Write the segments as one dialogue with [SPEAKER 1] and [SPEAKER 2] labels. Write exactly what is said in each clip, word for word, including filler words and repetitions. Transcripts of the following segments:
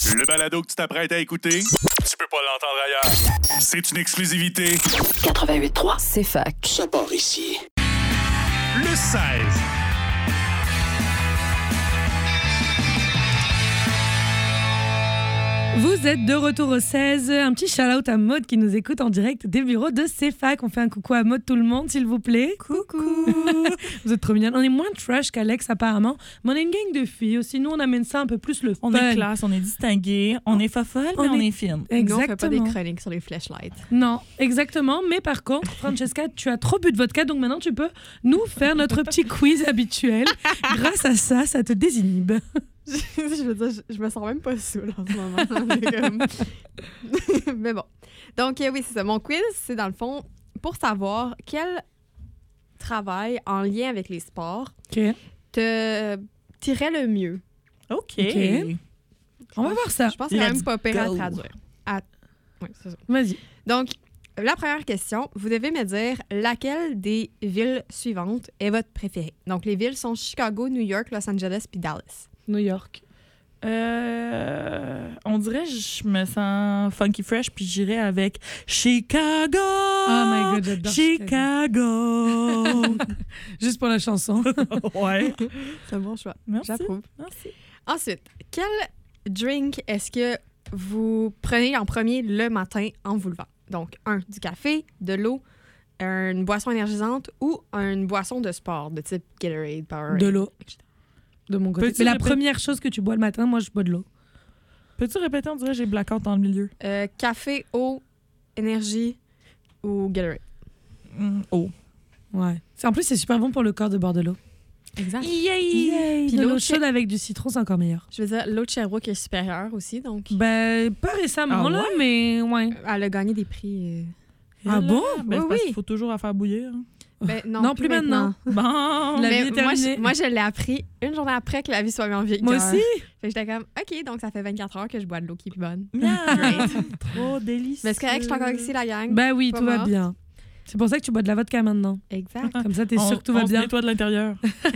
[SPEAKER 1] Le balado que tu t'apprêtes à écouter, tu peux pas l'entendre ailleurs. C'est une exclusivité.
[SPEAKER 2] quatre-vingt-huit trois, c'est fac.
[SPEAKER 3] Ça part ici.
[SPEAKER 1] Le seize.
[SPEAKER 4] Vous êtes de retour au seize. Un petit shout-out à Maud qui nous écoute en direct des bureaux de C F A C. On fait un coucou à Maud tout le monde, s'il vous plaît. Coucou. Vous êtes trop mignonne. On est moins trash qu'Alex, apparemment. Mais on est une gang de filles. Aussi, nous, on amène ça un peu plus le fun.
[SPEAKER 5] On est classe, on est distingué, on est fofolle, mais
[SPEAKER 4] On
[SPEAKER 5] on
[SPEAKER 4] est-
[SPEAKER 5] est fine.
[SPEAKER 4] Exactement.
[SPEAKER 6] Nous, on fait pas des chroniques sur les flashlights.
[SPEAKER 4] Non, exactement. Mais par contre, Francesca, tu as trop bu de vodka, donc maintenant, tu peux nous faire notre petit quiz habituel. Grâce à ça, ça te désinhibe.
[SPEAKER 6] je veux dire, je, je me sens même pas saoule en ce moment. C'est comme- Mais bon. Donc, euh, oui, c'est ça. Mon quiz, c'est dans le fond pour savoir quel travail en lien avec les sports
[SPEAKER 4] OK.
[SPEAKER 6] te tirait le mieux.
[SPEAKER 5] OK.
[SPEAKER 4] OK. On va voir ça.
[SPEAKER 6] Je pense que c'est quand
[SPEAKER 5] Let's
[SPEAKER 6] même pas pire à
[SPEAKER 5] go.
[SPEAKER 6] traduire. À... Oui, c'est ça.
[SPEAKER 4] Vas-y.
[SPEAKER 6] Donc, la première question, vous devez me dire laquelle des villes suivantes est votre préférée. Donc, les villes sont Chicago, New York, Los Angeles puis Dallas.
[SPEAKER 4] New York.
[SPEAKER 5] Euh, on dirait que je me sens funky fresh puis j'irais avec Chicago.
[SPEAKER 4] Oh my God, j'adore
[SPEAKER 5] Chicago.
[SPEAKER 4] Juste pour la chanson.
[SPEAKER 5] Ouais.
[SPEAKER 6] C'est un bon choix.
[SPEAKER 5] Merci.
[SPEAKER 6] J'approuve.
[SPEAKER 5] Merci.
[SPEAKER 6] Ensuite, quel drink est-ce que vous prenez en premier le matin en vous levant? Donc, un, du café, de l'eau, une boisson énergisante ou une boisson de sport de type Gatorade, Powerade.
[SPEAKER 4] De l'eau. De mon côté.
[SPEAKER 5] Peux-tu
[SPEAKER 4] Mais la
[SPEAKER 5] répéter-
[SPEAKER 4] première chose que tu bois le matin, moi, je bois de l'eau.
[SPEAKER 5] Peux-tu répéter? On dirait que j'ai blackout dans le milieu.
[SPEAKER 6] Euh, café, eau, énergie ou Gatorade.
[SPEAKER 5] Mm, oh.
[SPEAKER 4] Ouais. C'est- En plus, c'est super bon pour le corps de boire de l'eau.
[SPEAKER 6] Exact.
[SPEAKER 4] Yay!
[SPEAKER 6] Puis
[SPEAKER 4] De
[SPEAKER 6] l'eau
[SPEAKER 4] l'eau
[SPEAKER 6] de
[SPEAKER 4] chaude avec du citron, c'est encore meilleur.
[SPEAKER 6] Je veux dire, l'eau de Sherbrooke est supérieure aussi, donc
[SPEAKER 4] Ben, pas récemment,
[SPEAKER 5] Ah
[SPEAKER 4] là, mais ouais.
[SPEAKER 6] elle a gagné des prix. euh.
[SPEAKER 4] Ah bon?
[SPEAKER 5] Ben,
[SPEAKER 6] Oui,
[SPEAKER 5] c'est parce
[SPEAKER 6] oui.
[SPEAKER 5] qu'il faut toujours la faire bouillir.
[SPEAKER 6] Ben, non,
[SPEAKER 4] Non, plus maintenant.
[SPEAKER 5] Bon.
[SPEAKER 4] La
[SPEAKER 6] Mais
[SPEAKER 4] vie est
[SPEAKER 6] moi,
[SPEAKER 4] terminée.
[SPEAKER 6] je, moi, je l'ai appris une journée après que la vie soit mise en vigueur.
[SPEAKER 4] Moi aussi?
[SPEAKER 6] Fait que j'étais comme, OK, donc ça fait vingt-quatre heures que je bois de l'eau qui est plus bonne.
[SPEAKER 5] Miam.
[SPEAKER 6] Great.
[SPEAKER 5] Trop délicieux.
[SPEAKER 6] Mais c'est correct, je suis encore ici, la gang.
[SPEAKER 4] Ben oui,
[SPEAKER 6] Pas
[SPEAKER 4] tout va
[SPEAKER 6] morte.
[SPEAKER 4] bien. C'est pour ça que tu bois de la vodka maintenant.
[SPEAKER 6] Exact.
[SPEAKER 4] Comme ça, t'es
[SPEAKER 5] on,
[SPEAKER 4] sûr que tout va
[SPEAKER 5] on se
[SPEAKER 4] bien.
[SPEAKER 5] nettoie de l'intérieur.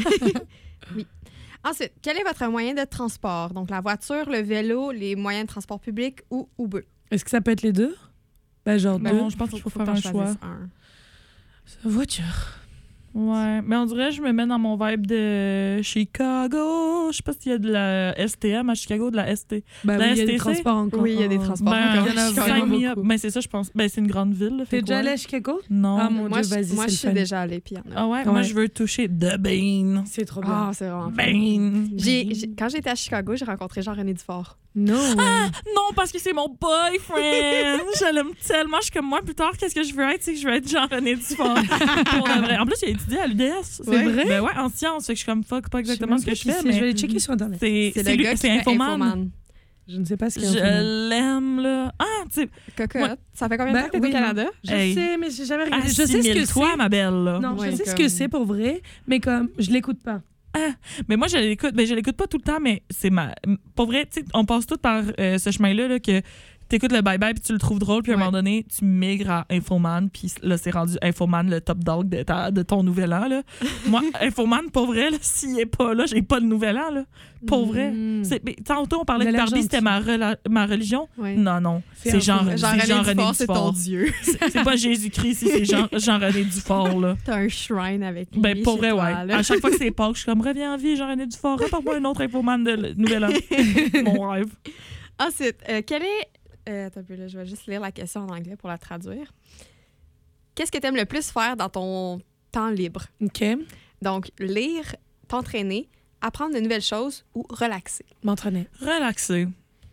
[SPEAKER 6] Ensuite, quel est votre moyen de transport? Donc, la voiture, le vélo, les moyens de transport public ou Uber?
[SPEAKER 4] Est-ce que ça peut être les deux? Ben, genre
[SPEAKER 5] Ben
[SPEAKER 4] deux.
[SPEAKER 5] non, je pense qu'il faut faire
[SPEAKER 6] t'en
[SPEAKER 5] un choix.
[SPEAKER 6] choisisses un.
[SPEAKER 4] Voiture.
[SPEAKER 5] Ouais, mais on dirait que je me mets dans mon vibe de Chicago. Je sais pas s'il y a de la S T M à Chicago, de la S T.
[SPEAKER 4] Ben
[SPEAKER 5] La
[SPEAKER 4] oui, il y a des
[SPEAKER 5] S T C?
[SPEAKER 4] transports encore.
[SPEAKER 6] Oui, il y a des transports
[SPEAKER 5] Ben,
[SPEAKER 6] encore.
[SPEAKER 4] il y en a
[SPEAKER 6] Chicago.
[SPEAKER 4] vraiment
[SPEAKER 5] sign me up.
[SPEAKER 4] beaucoup.
[SPEAKER 5] Ben, c'est ça, je pense. Ben, c'est une grande ville. là, fait
[SPEAKER 4] T'es déjà
[SPEAKER 5] quoi?
[SPEAKER 4] allé à Chicago?
[SPEAKER 5] Non.
[SPEAKER 4] Ah mon
[SPEAKER 6] Moi,
[SPEAKER 4] Dieu,
[SPEAKER 6] je,
[SPEAKER 4] vas-y,
[SPEAKER 6] moi,
[SPEAKER 4] c'est
[SPEAKER 6] je
[SPEAKER 4] le
[SPEAKER 6] suis
[SPEAKER 4] fun.
[SPEAKER 6] déjà allée, puis il y en a.
[SPEAKER 5] Ah ouais, moi,
[SPEAKER 4] Ouais.
[SPEAKER 5] je veux toucher The Bean.
[SPEAKER 4] C'est trop bien.
[SPEAKER 6] Ah, c'est vraiment fun.
[SPEAKER 5] Bean.
[SPEAKER 6] J'ai, j'ai- quand j'étais à Chicago, j'ai rencontré Jean-René Dufort.
[SPEAKER 4] Non.
[SPEAKER 5] Non, parce que c'est mon boyfriend. Je l'aime tellement. Je suis comme moi, plus tard, qu'est-ce que je veux être? C'est que je veux être Jean-René Dufort. Pour de vrai. En plus, il a étudié à l'U D S.
[SPEAKER 4] C'est vrai?
[SPEAKER 5] Ben ouais, en sciences. Fait que je suis comme fuck, pas exactement ce que je fais,
[SPEAKER 4] Je vais
[SPEAKER 5] mais
[SPEAKER 4] aller checker sur Internet.
[SPEAKER 5] c'est
[SPEAKER 6] C'est
[SPEAKER 5] c'est
[SPEAKER 6] le
[SPEAKER 5] lui-
[SPEAKER 6] gars qui
[SPEAKER 5] c'est
[SPEAKER 6] fait
[SPEAKER 5] Infoman.
[SPEAKER 6] Infoman.
[SPEAKER 4] Je ne sais pas ce qu'il y a.
[SPEAKER 5] Je l'aime, là. Ah, tu sais,
[SPEAKER 6] Cocotte.
[SPEAKER 5] Ouais.
[SPEAKER 6] Ça fait combien de
[SPEAKER 4] Ben
[SPEAKER 6] temps que t'es
[SPEAKER 4] oui,
[SPEAKER 6] au Canada?
[SPEAKER 4] Je
[SPEAKER 5] Hey.
[SPEAKER 4] sais, mais j'ai jamais regardé. Je sais ce que
[SPEAKER 5] assimile-toi,
[SPEAKER 4] c'est.
[SPEAKER 5] ma belle, là.
[SPEAKER 4] Non,
[SPEAKER 6] Ouais,
[SPEAKER 4] je sais ce
[SPEAKER 6] comme-
[SPEAKER 4] que c'est pour vrai, mais comme je l'écoute pas.
[SPEAKER 5] Mais moi, je l'écoute. Ben, je l'écoute pas tout le temps, mais c'est ma. Pour vrai, tu sais, on passe tout par euh, ce chemin-là, là, que t'écoutes le bye-bye puis tu le trouves drôle, puis à un
[SPEAKER 6] Ouais.
[SPEAKER 5] moment donné, tu migres à Infoman, puis là, c'est rendu Infoman, le top dog de, ta, de ton nouvel an, là. Moi, Infoman, pour vrai, là, s'il est pas là, j'ai pas de nouvel an, là. Pour vrai.
[SPEAKER 6] Mm.
[SPEAKER 5] C'est- mais Tantôt, on parlait
[SPEAKER 4] Il a
[SPEAKER 5] de
[SPEAKER 4] l'air
[SPEAKER 5] Barbie,
[SPEAKER 4] gentil.
[SPEAKER 5] c'était ma, rela- ma religion.
[SPEAKER 6] Ouais.
[SPEAKER 5] Non, non.
[SPEAKER 4] C'est
[SPEAKER 5] C'est Jean,
[SPEAKER 4] Infoman.
[SPEAKER 5] c'est
[SPEAKER 6] Jean-René
[SPEAKER 5] Jean-René
[SPEAKER 6] Dufort, c'est ton
[SPEAKER 5] Dufort.
[SPEAKER 6] dieu.
[SPEAKER 5] C'est c'est pas Jésus-Christ, si c'est Jean- Jean-René Dufort, là.
[SPEAKER 6] T'as un shrine avec lui.
[SPEAKER 5] Ben, pour
[SPEAKER 6] chez
[SPEAKER 5] vrai,
[SPEAKER 6] toi,
[SPEAKER 5] ouais.
[SPEAKER 6] là.
[SPEAKER 5] À chaque fois que c'est Pâques, je suis comme, reviens en vie, Jean-René Dufort, rapporte-moi un autre Infoman de l- Nouvel An. Mon rêve.
[SPEAKER 6] Ensuite, euh, quel est... Euh, attends un peu, là, je vais juste lire la question en anglais pour la traduire. Qu'est-ce que tu aimes le plus faire dans ton temps libre?
[SPEAKER 4] OK.
[SPEAKER 6] Donc, lire, t'entraîner, apprendre de nouvelles choses ou relaxer.
[SPEAKER 4] M'entraîner.
[SPEAKER 5] Relaxé.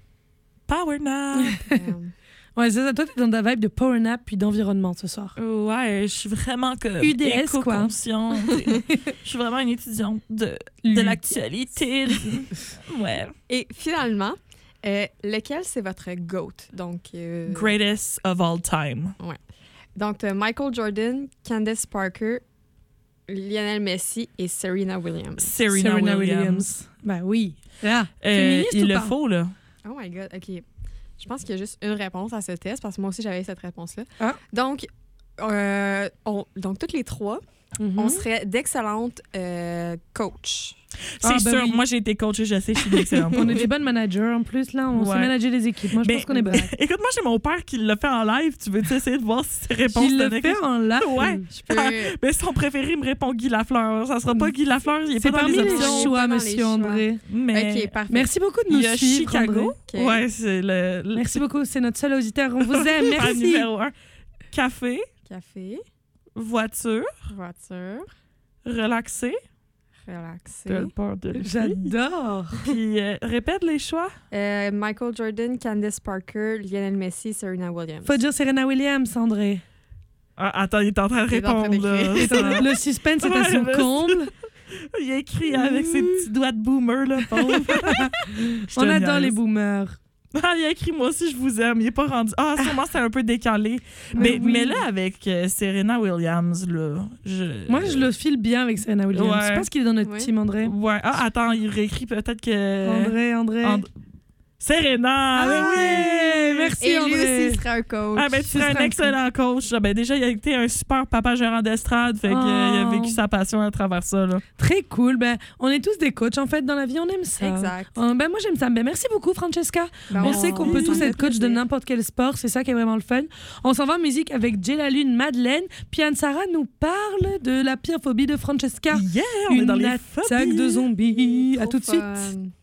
[SPEAKER 5] Power nap.
[SPEAKER 6] Euh,
[SPEAKER 4] Ouais, c'est ça. Toi, t'es dans ta vibe de power nap puis d'environnement ce soir.
[SPEAKER 5] Ouais, je suis vraiment comme
[SPEAKER 4] U D S, quoi.
[SPEAKER 5] éco-consciente. Je suis vraiment une étudiante de, de l'actualité. Ouais.
[SPEAKER 6] Et finalement, euh, lequel c'est votre GOAT? Donc, euh,
[SPEAKER 5] Greatest of all time.
[SPEAKER 6] donc t'as Michael Jordan, Candace Parker, Lionel Messi et Serena Williams.
[SPEAKER 5] Serena,
[SPEAKER 4] Serena
[SPEAKER 5] Williams.
[SPEAKER 4] Williams. Ben oui. Ah,
[SPEAKER 5] Euh,
[SPEAKER 4] féministe
[SPEAKER 5] il
[SPEAKER 4] ou
[SPEAKER 5] le
[SPEAKER 4] pas?
[SPEAKER 5] faut, là.
[SPEAKER 6] Oh my God, OK. Je pense qu'il y a juste une réponse à ce test parce que moi aussi, j'avais cette réponse-là.
[SPEAKER 4] Ah.
[SPEAKER 6] Donc, euh, on- donc, toutes les trois,
[SPEAKER 4] Mm-hmm.
[SPEAKER 6] on serait d'excellentes euh, coachs.
[SPEAKER 5] C'est
[SPEAKER 4] Ah, ben
[SPEAKER 5] sûr.
[SPEAKER 4] oui.
[SPEAKER 5] Moi, j'ai été coach et je sais, je suis une excellente
[SPEAKER 4] On est
[SPEAKER 5] coach.
[SPEAKER 4] des bonnes managers en plus, là. On
[SPEAKER 5] Ouais.
[SPEAKER 4] sait manager les équipes. Moi, je
[SPEAKER 5] Mais-
[SPEAKER 4] pense qu'on est bonnes.
[SPEAKER 5] Écoute, moi, j'ai mon père qui l'a fait en live. Tu veux essayer de voir si ses réponses
[SPEAKER 4] Il le
[SPEAKER 5] donnaient
[SPEAKER 4] fait
[SPEAKER 5] quelque-
[SPEAKER 4] en live.
[SPEAKER 5] Ouais.
[SPEAKER 6] Je peux...
[SPEAKER 5] Ah, mais son préféré me répond Guy Lafleur. Ça sera pas Guy Lafleur, il est
[SPEAKER 4] C'est
[SPEAKER 5] pas dans
[SPEAKER 4] parmi
[SPEAKER 5] les
[SPEAKER 4] les
[SPEAKER 5] options.
[SPEAKER 4] choix,
[SPEAKER 6] Pas dans les
[SPEAKER 4] monsieur
[SPEAKER 6] choix.
[SPEAKER 4] André.
[SPEAKER 5] Mais
[SPEAKER 6] OK, parfait.
[SPEAKER 4] Merci beaucoup de
[SPEAKER 5] il
[SPEAKER 4] nous
[SPEAKER 5] y a
[SPEAKER 4] suivre,
[SPEAKER 5] Chicago.
[SPEAKER 4] André.
[SPEAKER 6] OK.
[SPEAKER 5] Ouais, c'est le, le
[SPEAKER 4] Merci beaucoup. C'est notre seul auditeur. On vous aime.
[SPEAKER 5] pas
[SPEAKER 4] Merci.
[SPEAKER 5] numéro un. Café,
[SPEAKER 6] Café,
[SPEAKER 5] voiture,
[SPEAKER 6] voiture,
[SPEAKER 5] relaxé.
[SPEAKER 6] relaxé.
[SPEAKER 5] T'as peur de lui.
[SPEAKER 4] J'adore.
[SPEAKER 5] Puis euh, répète les choix.
[SPEAKER 6] Euh, Michael Jordan, Candice Parker, Lionel Messi, Serena Williams.
[SPEAKER 4] Faut dire Serena Williams, André.
[SPEAKER 5] Ah, attends, il est en train de
[SPEAKER 6] Il est en train
[SPEAKER 5] répondre. là.
[SPEAKER 4] Le suspense est à
[SPEAKER 5] Ouais,
[SPEAKER 4] son
[SPEAKER 5] mais-
[SPEAKER 4] comble.
[SPEAKER 5] Il a écrit avec ses petits doigts de boomer, là, pauvre. Je
[SPEAKER 4] On
[SPEAKER 5] te
[SPEAKER 4] adore
[SPEAKER 5] niaise.
[SPEAKER 4] les boomers.
[SPEAKER 5] Ah, il a écrit moi aussi, je vous aime. Il est pas rendu. Ah, sûrement c'est un peu décalé. Mais,
[SPEAKER 4] oui.
[SPEAKER 5] mais là, avec euh, Serena Williams, là, je.
[SPEAKER 4] Moi, je le file bien avec Serena Williams.
[SPEAKER 5] Ouais.
[SPEAKER 4] Je pense qu'il est dans notre
[SPEAKER 6] Ouais.
[SPEAKER 4] team, André.
[SPEAKER 5] Ouais. Ah, attends, il réécrit peut-être que.
[SPEAKER 4] André, André.
[SPEAKER 5] And- Serena!
[SPEAKER 4] Ah,
[SPEAKER 5] ben
[SPEAKER 4] oui!
[SPEAKER 5] oui!
[SPEAKER 4] Merci,
[SPEAKER 6] Et lui
[SPEAKER 4] André.
[SPEAKER 6] aussi sera un coach.
[SPEAKER 5] Ah, ben, tu
[SPEAKER 4] Ce
[SPEAKER 5] serais
[SPEAKER 4] serait
[SPEAKER 5] un
[SPEAKER 4] un
[SPEAKER 5] excellent coach. Ah, ben, déjà, il a été un super papa gérant d'estrade. Fait qu'il a
[SPEAKER 4] Oh.
[SPEAKER 5] vécu sa passion à travers ça, là.
[SPEAKER 4] Très cool. Ben, on est tous des coachs, en fait, dans la vie. On aime ça.
[SPEAKER 6] Exact.
[SPEAKER 4] Euh, ben, moi, j'aime ça. Ben, merci beaucoup, Francesca.
[SPEAKER 6] Ben,
[SPEAKER 4] On sait qu'on peut
[SPEAKER 6] ça
[SPEAKER 4] tous
[SPEAKER 6] me fait
[SPEAKER 4] être coach de
[SPEAKER 6] plaisir.
[SPEAKER 4] n'importe quel sport. C'est ça qui est vraiment le fun. On s'en va en musique avec Jay la Lune, Madeleine. Puis Anne-Sara nous parle de la pire phobie de Francesca.
[SPEAKER 5] Yeah, on
[SPEAKER 4] Une
[SPEAKER 5] est dans les
[SPEAKER 4] attaque
[SPEAKER 5] phobies.
[SPEAKER 4] de zombies. À
[SPEAKER 6] Trop
[SPEAKER 4] tout de suite.
[SPEAKER 6] fun.